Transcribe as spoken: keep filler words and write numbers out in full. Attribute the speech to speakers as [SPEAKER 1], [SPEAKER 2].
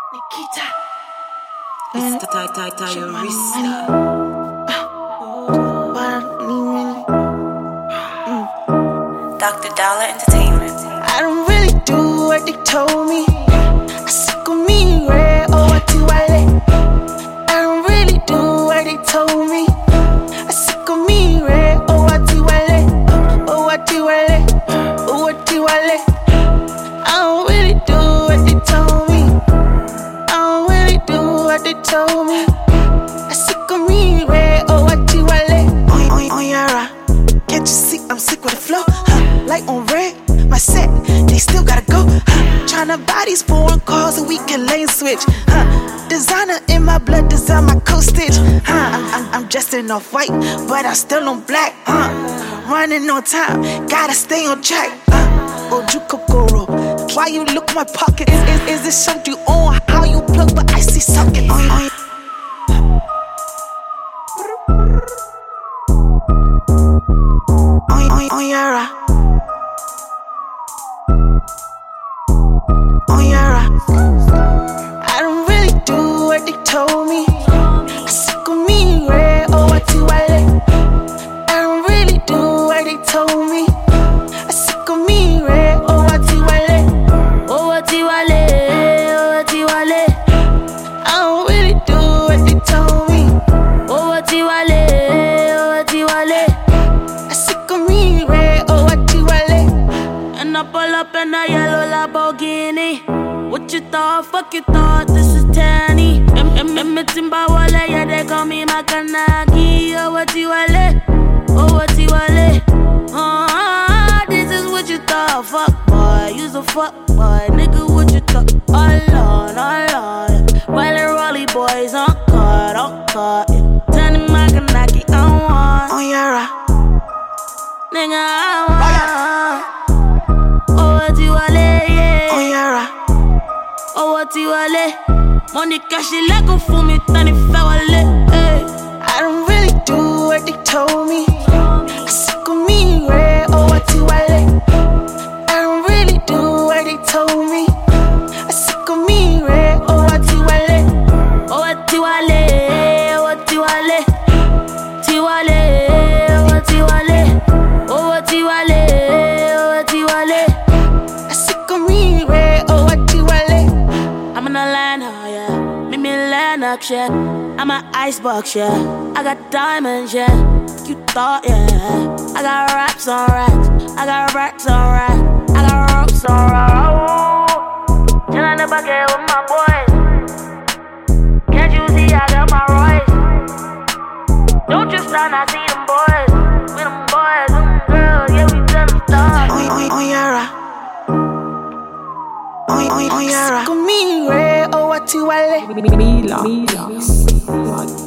[SPEAKER 1] Nikita.
[SPEAKER 2] It's Tyrista.
[SPEAKER 3] Doctor Dollar Entertainment.
[SPEAKER 1] I don't really do what they told me. I sick of me, red or what you wale. I don't really do what they told me. I sick of me, red or what you wale. Oh, what you wale. Oh, what you wale. I don't really do what they told me. I don't really do what they told me. I sick of me, red or what you wale. On, on, on your ride. Can't you see I'm sick with the flow? Huh? Like on red, my set, they still gotta go. Huh? Tryna buy these foreign cars so we can lane switch. Huh? Designer in my blood, design my co-stitch. Huh? I'm, I'm, I'm dressed in off white, but I still on black. Huh? Running on time, gotta stay on track. Uh, Oju Kokoro, why you look my pocket? Is, is, is this something you own? How you plug, but I see sockets. On, on, On, on, on your ride. On your ride. I don't really do what they told me. I sick of me, red or what you wale. I don't really do what they told me. I sick of me, red or what you wale. Oh, what you wale, oh, what you wale. I don't really do what they told me. Oh, what you wale, oh, what you wale. I sick of me, red or what you wale.
[SPEAKER 4] And I pull up in a yellow Lamborghini. What you thought, fuck you thought, this is Tanny. I'm Timba Wale, yeah, they call me Makanagi. Oh, what you wale, oh, what you wale. Uh, this is what you thought, fuck boy, you's a fuck boy. Nigga, what you thought, all on, all on. While the Rolly boys on card, on card. Tanny Makanagi, I want.
[SPEAKER 1] On your ride.
[SPEAKER 4] Nigga, I want. Oh, what you wale, yeah.
[SPEAKER 1] On your ride.
[SPEAKER 4] Oh, what you wale. Money cash it like a fool me, tani fa wale. Hey.
[SPEAKER 1] I don't really do what they told me. I sick of me, red or what you wale. I don't really do what they told me. I sick of me, red or what you wale.
[SPEAKER 4] Oh, what you wale, oh, what you wale. Ti wale, oh, what you wale. Oh, what you wale, oh, what you wale.
[SPEAKER 1] I sick of me, red or what you wale.
[SPEAKER 4] I'm in Atlanta, yeah. Meet me in Lennox, yeah. I'm an icebox, yeah. I got diamonds, yeah. You thought, yeah. I got racks on racks. I got racks on racks. I got ropes on ropes. Chillin' in the bucket with my boys. Can't you see I got my Royce? Don't you start, I see them boys. With them boys, with them girls, yeah, we done them stars.
[SPEAKER 1] On, on, on your ride. On, on, on your ride. Sick of me, red or what you wale.
[SPEAKER 2] Mila. Mila.